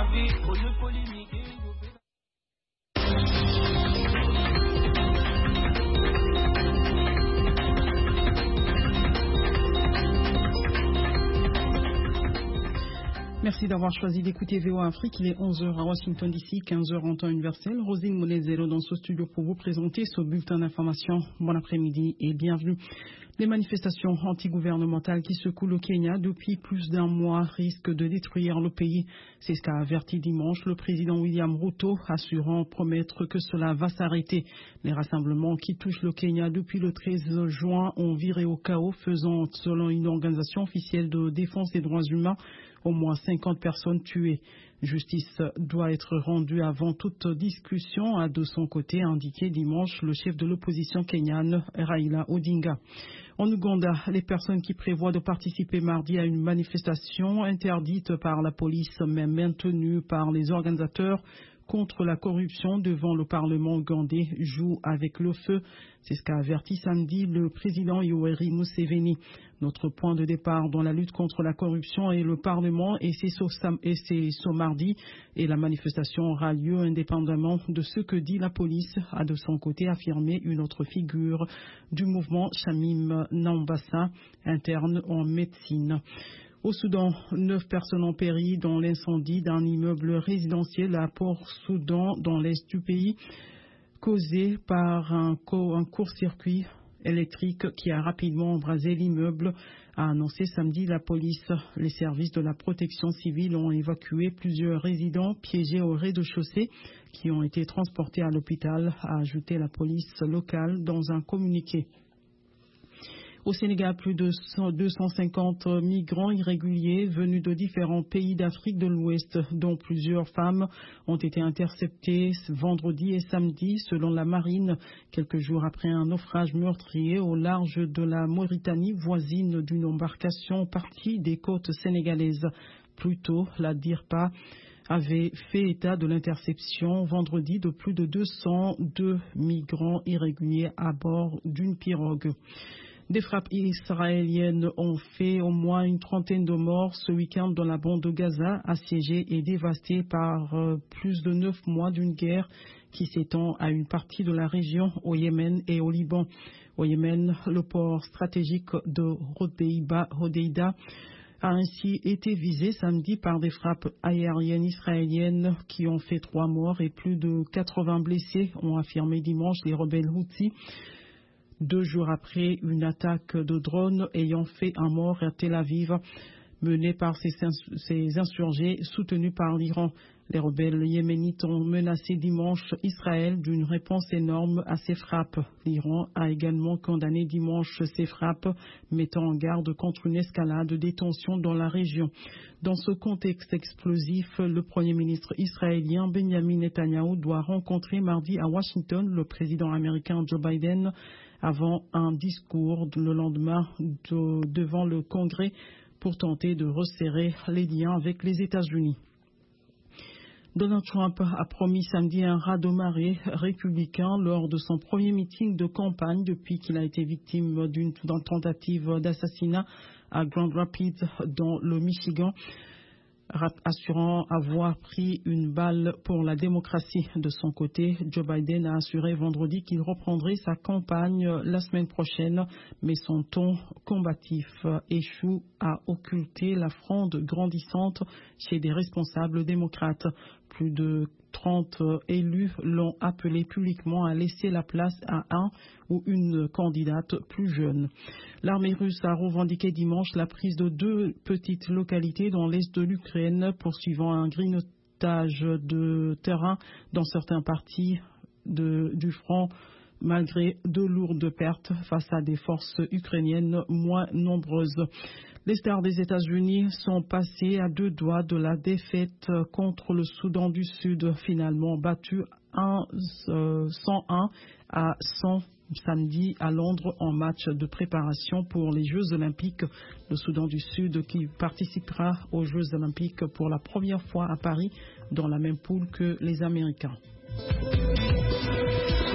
vie, au lieu de polémiquer. Merci d'avoir choisi d'écouter VOA Afrique. Il est 11h à Washington DC, 15h en temps universel. Rosine Monezero dans ce studio pour vous présenter ce bulletin d'information. Bon après-midi et bienvenue. Les manifestations antigouvernementales qui secouent le Kenya depuis plus d'un mois risquent de détruire le pays. C'est ce qu'a averti dimanche le président William Ruto, assurant promettre que cela va s'arrêter. Les rassemblements qui touchent le Kenya depuis le 13 juin ont viré au chaos, faisant, selon une organisation officielle de défense des droits humains, au moins 50 personnes tuées. Justice doit être rendue avant toute discussion, a de son côté indiqué dimanche le chef de l'opposition kenyane, Raila Odinga. En Ouganda, les personnes qui prévoient de participer mardi à une manifestation interdite par la police mais maintenue par les organisateurs contre la corruption devant le Parlement ougandais jouent avec le feu. C'est ce qu'a averti samedi le président Yoweri Museveni. Notre point de départ dans la lutte contre la corruption est le Parlement et c'est ce mardi et la manifestation aura lieu indépendamment de ce que dit la police, a de son côté affirmé une autre figure du mouvement, Shamim Nambassa, interne en médecine. Au Soudan, 9 personnes ont péri dans l'incendie d'un immeuble résidentiel à Port-Soudan dans l'est du pays, causé par un court-circuit électrique qui a rapidement embrasé l'immeuble, a annoncé samedi la police. Les services de la protection civile ont évacué plusieurs résidents piégés au rez-de-chaussée qui ont été transportés à l'hôpital, a ajouté la police locale dans un communiqué. Au Sénégal, plus de 250 migrants irréguliers venus de différents pays d'Afrique de l'Ouest, dont plusieurs femmes, ont été interceptés vendredi et samedi, selon la marine, quelques jours après un naufrage meurtrier au large de la Mauritanie, voisine d'une embarcation partie des côtes sénégalaises. Plus tôt, la DIRPA avait fait état de l'interception vendredi de plus de 202 migrants irréguliers à bord d'une pirogue. Des frappes israéliennes ont fait au moins une trentaine de morts ce week-end dans la bande de Gaza, assiégée et dévastée par plus de 9 mois d'une guerre qui s'étend à une partie de la région, au Yémen et au Liban. Au Yémen, le port stratégique de Hodeïda a ainsi été visé samedi par des frappes aériennes israéliennes qui ont fait 3 morts et plus de 80 blessés, ont affirmé dimanche les rebelles Houthis. 2 jours après une attaque de drone ayant fait un mort à Tel Aviv, menée par ces insurgés soutenus par l'Iran. Les rebelles yéménites ont menacé dimanche Israël d'une réponse énorme à ces frappes. L'Iran a également condamné dimanche ces frappes, mettant en garde contre une escalade des tensions dans la région. Dans ce contexte explosif, le Premier ministre israélien Benjamin Netanyahou doit rencontrer mardi à Washington le président américain Joe Biden avant un discours le lendemain devant le Congrès pour tenter de resserrer les liens avec les États-Unis. Donald Trump a promis samedi un raz-de-marée républicain lors de son premier meeting de campagne depuis qu'il a été victime d'une tentative d'assassinat à Grand Rapids dans le Michigan, assurant avoir pris une balle pour la démocratie. De son côté, Joe Biden a assuré vendredi qu'il reprendrait sa campagne la semaine prochaine, mais son ton combatif échoue à occulter la fronde grandissante chez des responsables démocrates. Plus de 30 élus l'ont appelé publiquement à laisser la place à un ou une candidate plus jeune. L'armée russe a revendiqué dimanche la prise de 2 petites localités dans l'est de l'Ukraine, poursuivant un grignotage de terrain dans certaines parties du front, malgré de lourdes pertes face à des forces ukrainiennes moins nombreuses. Les stars des États-Unis sont passés à 2 doigts de la défaite contre le Soudan du Sud, finalement battu 101 à 100 samedi à Londres en match de préparation pour les Jeux Olympiques. Le Soudan du Sud qui participera aux Jeux Olympiques pour la première fois à Paris dans la même poule que les Américains.